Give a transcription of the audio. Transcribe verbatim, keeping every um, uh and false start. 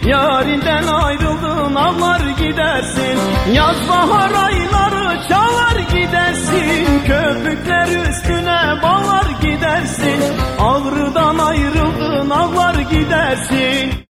Yarinden ayrıldın ağlar gidersin, yaz bahar ayları çalar gidersin, köpükler üstüne bağlar gidersin, ağrıdan ayrıldın ağlar gidersin.